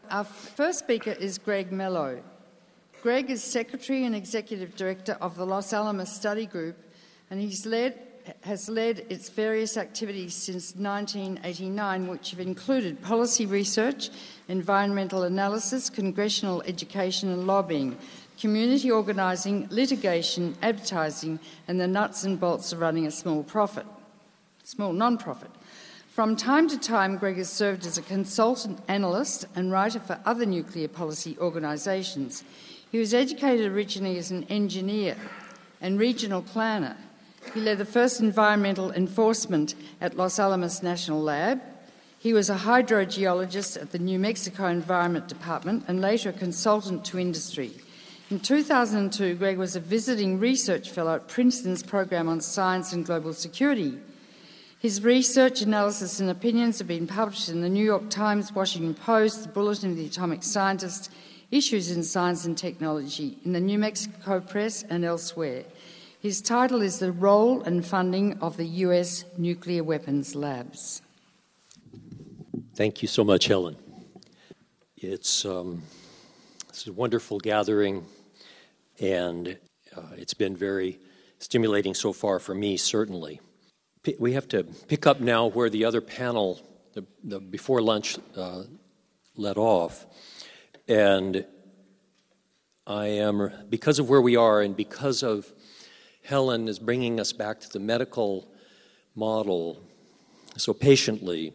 Our first speaker is Greg Mello. Greg is Secretary and Executive Director of the Los Alamos Study Group, and has led its various activities since 1989, which have included policy research, environmental analysis, congressional education and lobbying, community organising, litigation, advertising, and the nuts and bolts of running a small non-profit. From time to time, Greg has served as a consultant analyst and writer for other nuclear policy organisations. He was educated originally as an engineer and regional planner. He led the first environmental enforcement at Los Alamos National Lab. He was a hydrogeologist at the New Mexico Environment Department and later a consultant to industry. In 2002, Greg was a visiting research fellow at Princeton's program on science and global security. His research, analysis and opinions have been published in the New York Times, Washington Post, the Bulletin of the Atomic Scientist, Issues in Science and Technology, in the New Mexico Press and elsewhere. His title is The Role and Funding of the US Nuclear Weapons Labs. Thank you so much, Helen. It's a wonderful gathering, and it's been very stimulating so far for me, certainly. We have to pick up now where the other panel, the before lunch, let off. And I am, because of where we are and because of Helen is bringing us back to the medical model so patiently,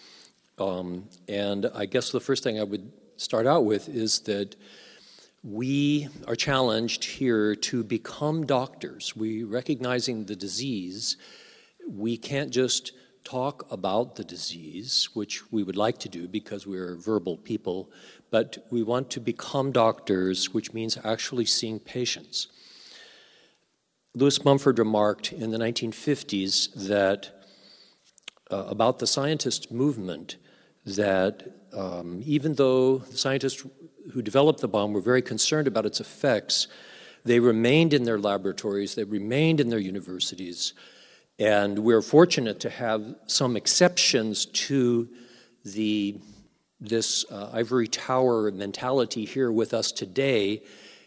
and I guess the first thing I would start out with is that we are challenged here to become doctors. We, recognizing the disease, we can't just talk about the disease, which we would like to do because we're verbal people, but we want to become doctors, which means actually seeing patients. Lewis Mumford remarked in the 1950s that about the scientist movement that even though the scientists who developed the bomb were very concerned about its effects, they remained in their laboratories, they remained in their universities, and we're fortunate to have some exceptions to this ivory tower mentality here with us today.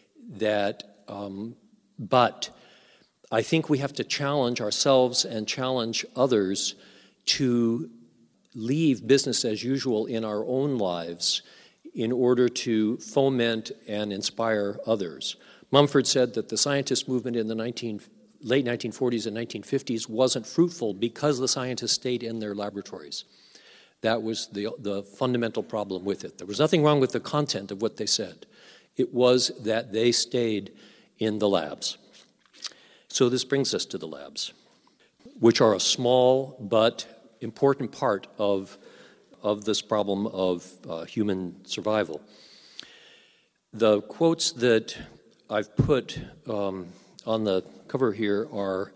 But I think we have to challenge ourselves and challenge others to leave business as usual in our own lives in order to foment and inspire others. Mumford said that the scientist movement in the late 1940s and 1950s wasn't fruitful because the scientists stayed in their laboratories. That was the fundamental problem with it. There was nothing wrong with the content of what they said. It was that they stayed in the labs. So this brings us to the labs, which are a small but important part of this problem of human survival. The quotes that I've put on the cover here are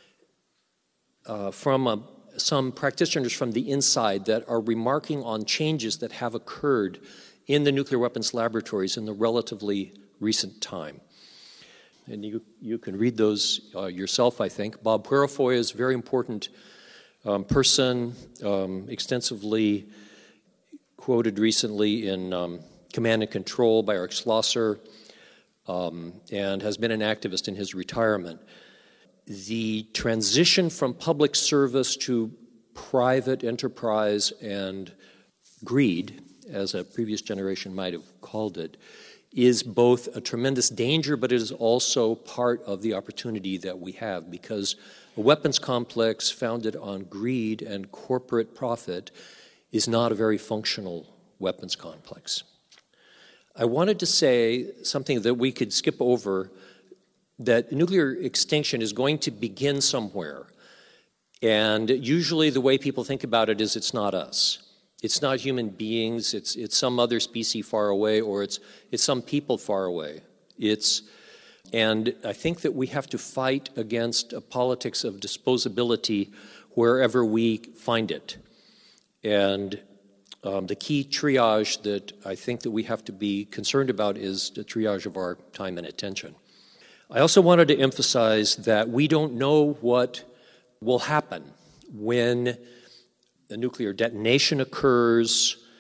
from some practitioners from the inside that are remarking on changes that have occurred in the nuclear weapons laboratories in the relatively recent time. And you can read those yourself, I think. Bob Purifoy is a very important person, extensively quoted recently in Command and Control by Eric Schlosser, and has been an activist in his retirement. The transition from public service to private enterprise and greed, as a previous generation might have called it, is both a tremendous danger, but it is also part of the opportunity that we have, because a weapons complex founded on greed and corporate profit is not a very functional weapons complex. I wanted to say something that we could skip over, that nuclear extinction is going to begin somewhere. And usually the way people think about it is it's not us. It's not human beings, it's some other species far away, or it's some people far away. And I think that we have to fight against a politics of disposability wherever we find it. And the key triage that I think that we have to be concerned about is the triage of our time and attention. I also wanted to emphasize that we don't know what will happen when a nuclear detonation occurs,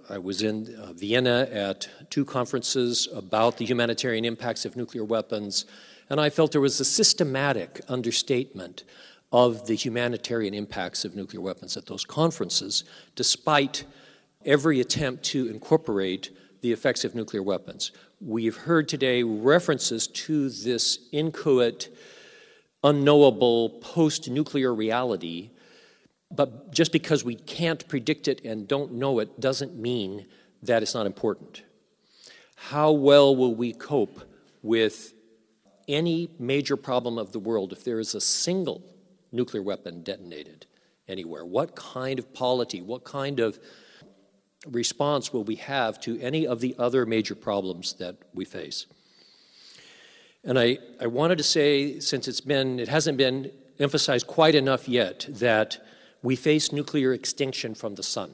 I was in Vienna at 2 conferences about the humanitarian impacts of nuclear weapons, and I felt there was a systematic understatement of the humanitarian impacts of nuclear weapons at those conferences, despite every attempt to incorporate the effects of nuclear weapons. We've heard today references to this inchoate, unknowable post-nuclear reality, but just because we can't predict it and don't know it doesn't mean that it's not important. How well will we cope with any major problem of the world if there is a single nuclear weapon detonated anywhere? What kind of polity, what kind of response will we have to any of the other major problems that we face? And I wanted to say, since it hasn't been emphasized quite enough yet, that we face nuclear extinction from the sun.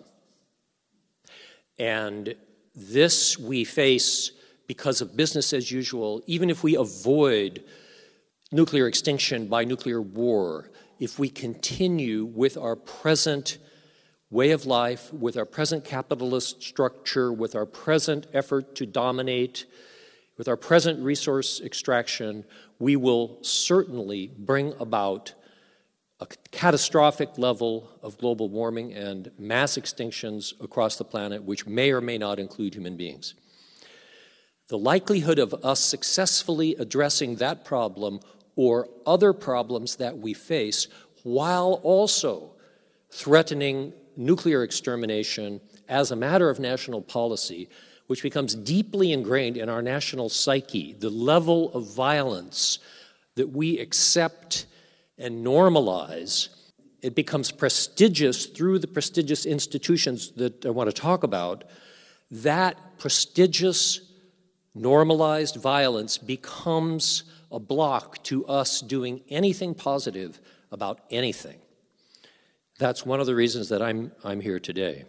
And this we face because of business as usual. Even if we avoid nuclear extinction by nuclear war, if we continue with our present way of life, with our present capitalist structure, with our present effort to dominate, with our present resource extraction, we will certainly bring about a catastrophic level of global warming and mass extinctions across the planet, which may or may not include human beings. The likelihood of us successfully addressing that problem or other problems that we face while also threatening nuclear extermination as a matter of national policy, which becomes deeply ingrained in our national psyche, the level of violence that we accept and normalize, it becomes prestigious through the prestigious institutions that I want to talk about. That prestigious, normalized violence becomes a block to us doing anything positive about anything. That's one of the reasons that I'm here today.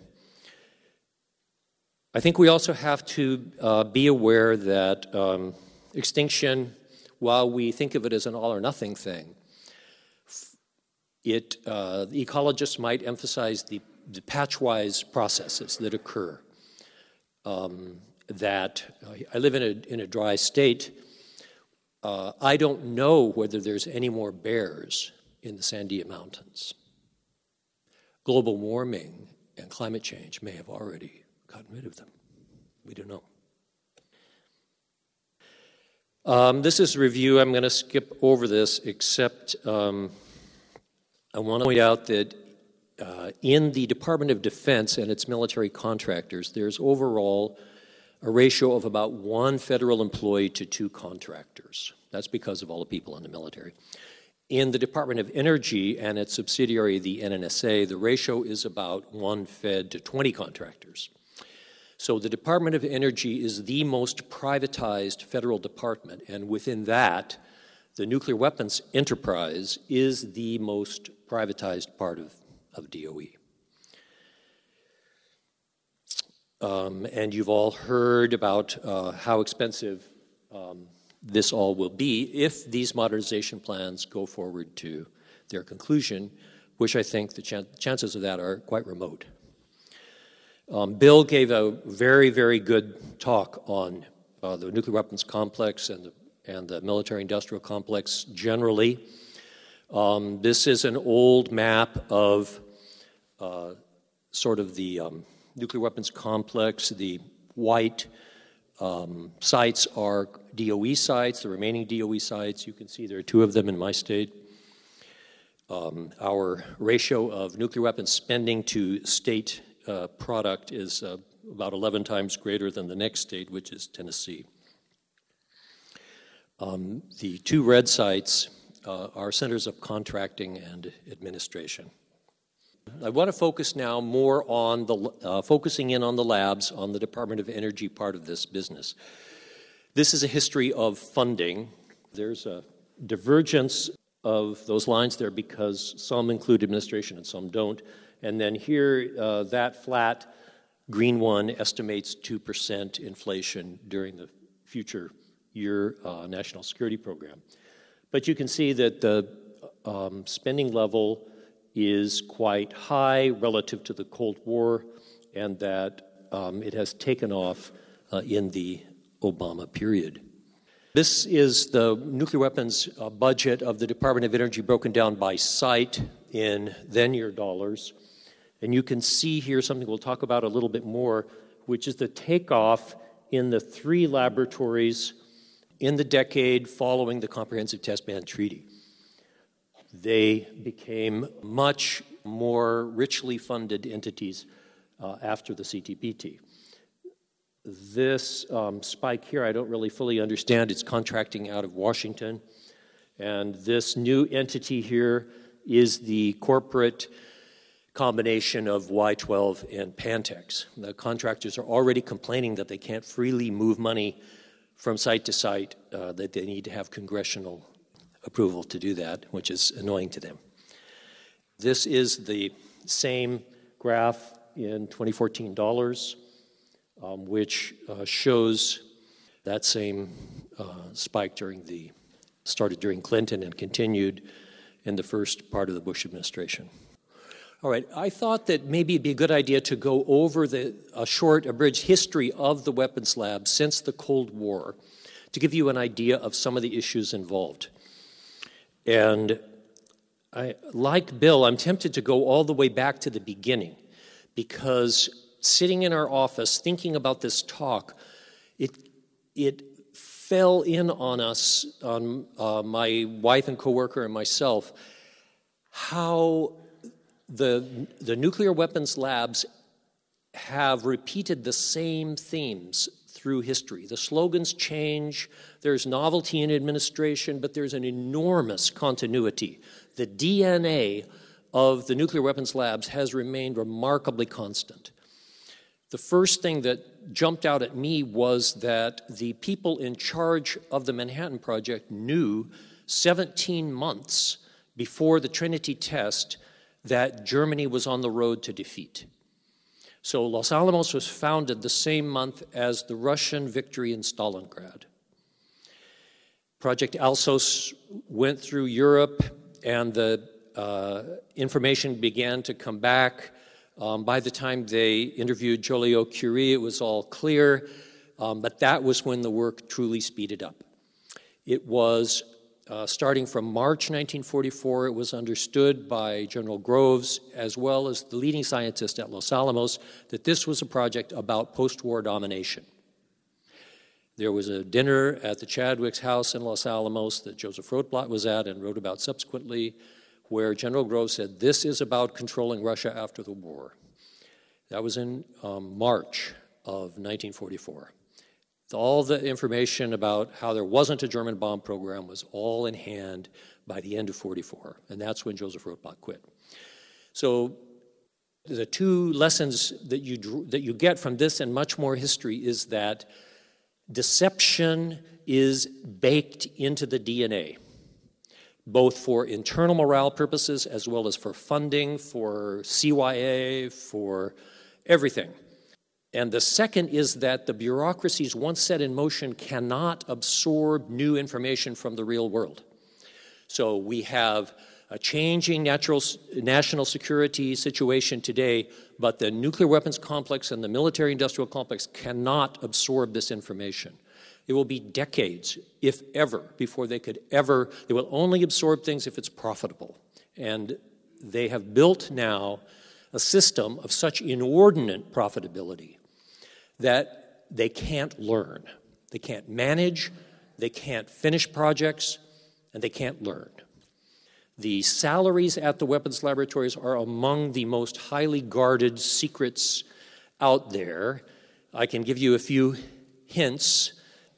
I think we also have to be aware that extinction, while we think of it as an all or nothing thing, the ecologists might emphasize the patchwise processes that occur. That I live in a dry state. I don't know whether there's any more bears in the Sandia Mountains. Global warming and climate change may have already gotten rid of them. We don't know. This is a review. I'm going to skip over this, except I want to point out that in the Department of Defense and its military contractors, there's overall a ratio of about 1 federal employee to 2 contractors. That's because of all the people in the military. In the Department of Energy and its subsidiary, the NNSA, the ratio is about 1 Fed to 20 contractors. So the Department of Energy is the most privatized federal department, and within that, the nuclear weapons enterprise is the most privatized part of DOE. And you've all heard about how expensive this all will be if these modernization plans go forward to their conclusion, which I think the chances of that are quite remote. Bill gave a very, very good talk on the nuclear weapons complex and the military-industrial complex generally. This is an old map of sort of the nuclear weapons complex. The white sites are DOE sites, the remaining DOE sites. You can see there are 2 of them in my state. Our ratio of nuclear weapons spending to state product is about 11 times greater than the next state, which is Tennessee. The 2 red sites are centers of contracting and administration. I want to focus now more on focusing in on the labs, on the Department of Energy part of this business. This is a history of funding. There's a divergence of those lines there because some include administration and some don't. And then here, that flat green one estimates 2% inflation during the future year national security program. But you can see that the spending level is quite high relative to the Cold War, and that it has taken off in the Obama period. This is the nuclear weapons budget of the Department of Energy broken down by site in then-year dollars. And you can see here something we'll talk about a little bit more, which is the takeoff in the 3 laboratories in the decade following the Comprehensive Test Ban Treaty. They became much more richly funded entities after the CTBT. This spike here, I don't really fully understand. It's contracting out of Washington. And this new entity here is the corporate combination of Y-12 and Pantex. The contractors are already complaining that they can't freely move money from site to site, that they need to have congressional approval to do that, which is annoying to them. This is the same graph in 2014 dollars, which shows that same spike started during Clinton and continued in the first part of the Bush administration. All right, I thought that maybe it'd be a good idea to go over a short, abridged history of the weapons lab since the Cold War to give you an idea of some of the issues involved. And like Bill, I'm tempted to go all the way back to the beginning because sitting in our office thinking about this talk, it fell in on us, on my wife and coworker and myself, how the nuclear weapons labs have repeated the same themes through history. The slogans change, there's novelty in administration, but there's an enormous continuity. The DNA of the nuclear weapons labs has remained remarkably constant. The first thing that jumped out at me was that the people in charge of the Manhattan Project knew 17 months before the Trinity test that Germany was on the road to defeat. So Los Alamos was founded the same month as the Russian victory in Stalingrad. Project Alsos went through Europe, and the information began to come back. By the time they interviewed Joliot-Curie, it was all clear, but that was when the work truly speeded up. It was starting from March 1944, it was understood by General Groves, as well as the leading scientist at Los Alamos, that this was a project about post-war domination. There was a dinner at the Chadwick's house in Los Alamos that Joseph Rotblat was at and wrote about subsequently, where General Groves said, this is about controlling Russia after the war. That was in March of 1944. All the information about how there wasn't a German bomb program was all in hand by the end of 44, and that's when Joseph Rotblat quit. So the 2 lessons that you get from this and much more history is that deception is baked into the DNA, both for internal morale purposes as well as for funding, for CYA, for everything. And the second is that the bureaucracies, once set in motion, cannot absorb new information from the real world. So we have a changing national security situation today, but the nuclear weapons complex and the military-industrial complex cannot absorb this information. It will be decades, if ever, before they will only absorb things if it's profitable. And they have built now a system of such inordinate profitability that they can't learn. They can't manage, they can't finish projects, and they can't learn. The salaries at the weapons laboratories are among the most highly guarded secrets out there. I can give you a few hints.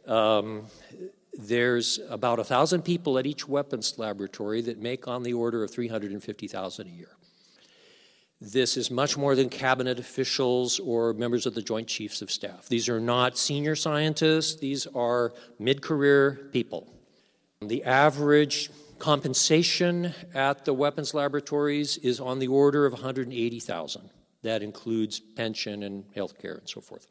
There's about 1,000 people at each weapons laboratory that make on the order of $350,000 a year. This is much more than cabinet officials or members of the Joint Chiefs of Staff. These are not senior scientists. These are mid-career people. The average compensation at the weapons laboratories is on the order of $180,000. That includes pension and health care and so forth.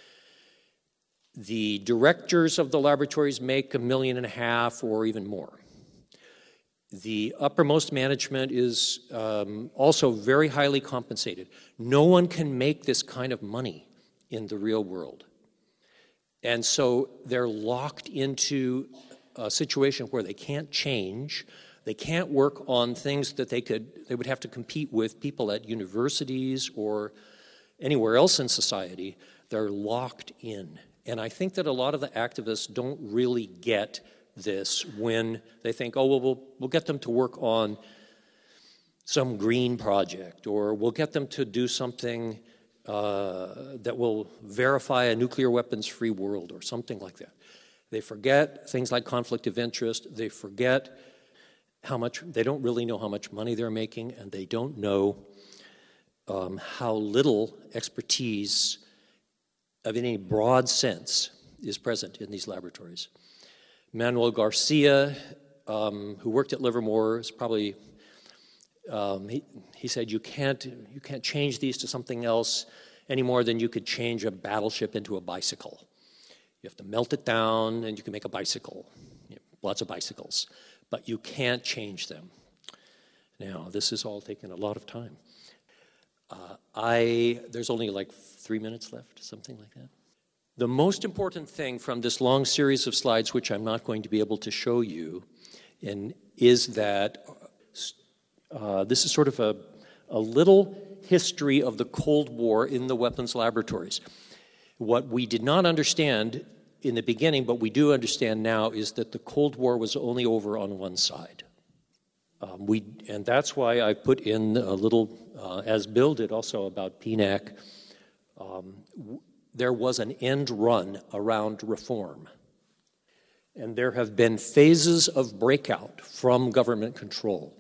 The directors of the laboratories make $1.5 million or even more. The uppermost management is also very highly compensated. No one can make this kind of money in the real world. And so they're locked into a situation where they can't change. They can't work on things that they would have to compete with people at universities or anywhere else in society. They're locked in. And I think that a lot of the activists don't really get this when they think, oh, well, we'll get them to work on some green project, or we'll get them to do something that will verify a nuclear weapons-free world, or something like that. They forget things like conflict of interest. They forget they don't really know how much money they're making, and they don't know how little expertise of any broad sense is present in these laboratories. Manuel Garcia, who worked at Livermore, is probably he said you can't change these to something else any more than you could change a battleship into a bicycle. You have to melt it down, and you can make a bicycle, lots of bicycles, but you can't change them. Now, this has all taken a lot of time. There's only like 3 minutes left, something like that. The most important thing from this long series of slides, which I'm not going to be able to show you, is that this is sort of a little history of the Cold War in the weapons laboratories. What we did not understand in the beginning, but we do understand now, is that the Cold War was only over on one side. And that's why I put in a little, as Bill did also about PNAC, there was an end run around reform. And there have been phases of breakout from government control.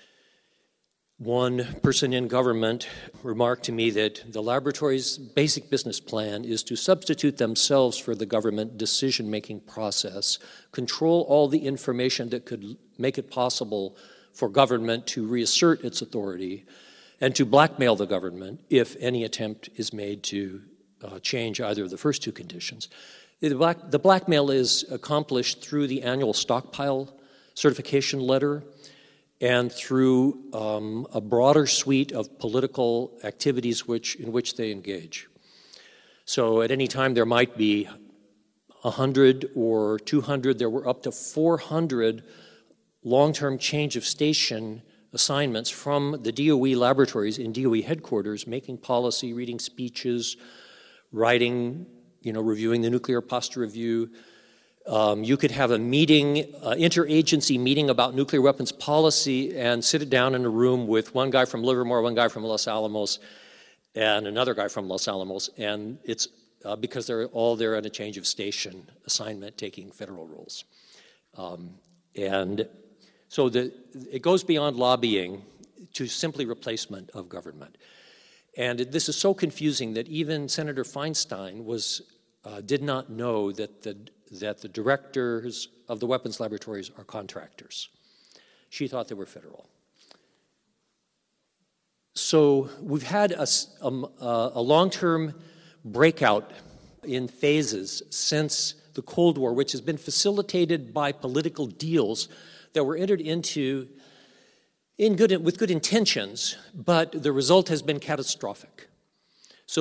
One person in government remarked to me that the laboratory's basic business plan is to substitute themselves for the government decision-making process, control all the information that could make it possible for government to reassert its authority, and to blackmail the government if any attempt is made to change either of the first two conditions. The blackmail is accomplished through the annual stockpile certification letter and through a broader suite of political activities in which they engage. So at any time there might be 100 or 200, there were up to 400 long-term change of station assignments from the DOE laboratories in DOE headquarters, making policy, reading speeches, writing, reviewing the Nuclear Posture Review. You could have a meeting, interagency meeting about nuclear weapons policy, and sit it down in a room with one guy from Livermore, one guy from Los Alamos, and another guy from Los Alamos, and it's because they're all there on a change of station assignment taking federal roles. And so it goes beyond lobbying to simply replacement of government. And this is so confusing that even Senator Feinstein did not know that the directors of the weapons laboratories are contractors. She thought they were federal. So we've had a long-term breakout in phases since the Cold War, which has been facilitated by political deals that were entered into with good intentions, but the result has been catastrophic. So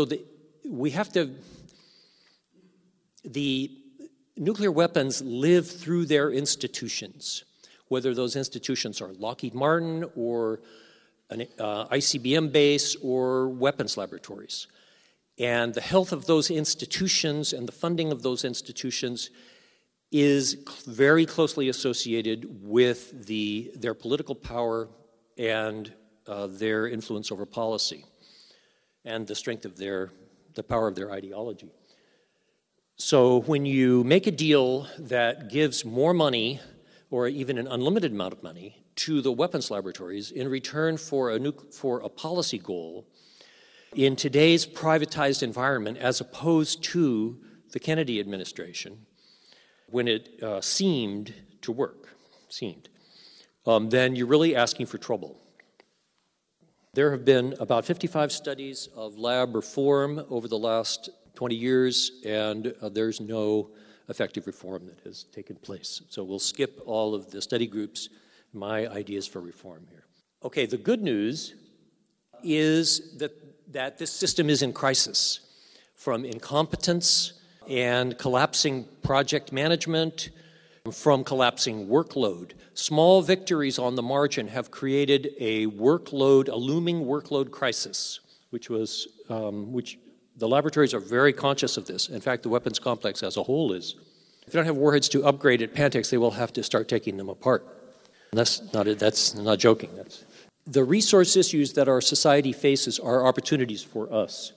the nuclear weapons live through their institutions, whether those institutions are Lockheed Martin or an ICBM base or weapons laboratories. And the health of those institutions and the funding of those institutions is very closely associated with their political power and their influence over policy and the strength of the power of their ideology. So when you make a deal that gives more money or even an unlimited amount of money to the weapons laboratories in return for a policy goal in today's privatized environment, as opposed to the Kennedy administration, when it seemed to work, then you're really asking for trouble. There have been about 55 studies of lab reform over the last 20 years, and there's no effective reform that has taken place. So we'll skip all of the study groups, my ideas for reform here. Okay, the good news is that this system is in crisis. from incompetence and collapsing project management, from collapsing workload. Small victories on the margin have created a looming workload crisis, which the laboratories are very conscious of this. In fact, the weapons complex as a whole is. If they don't have warheads to upgrade at Pantex, they will have to start taking them apart. And that's not joking. The resource issues that our society faces are opportunities for us,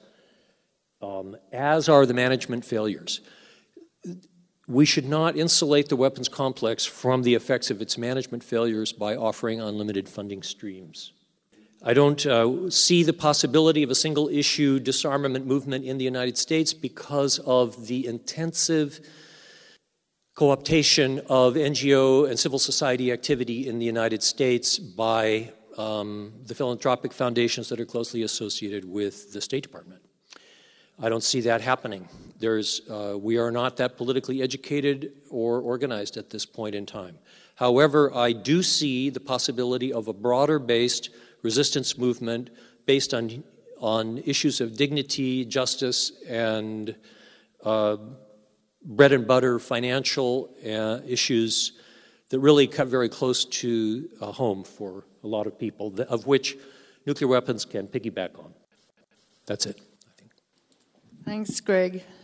as are the management failures. We should not insulate the weapons complex from the effects of its management failures by offering unlimited funding streams. I don't see the possibility of a single-issue disarmament movement in the United States because of the intensive co-optation of NGO and civil society activity in the United States by the philanthropic foundations that are closely associated with the State Department. I don't see that happening. We are not that politically educated or organized at this point in time. However, I do see the possibility of a broader-based resistance movement based on issues of dignity, justice, and bread and butter financial issues that really cut very close to home for a lot of people, of which nuclear weapons can piggyback on. That's it. Thanks, Greg.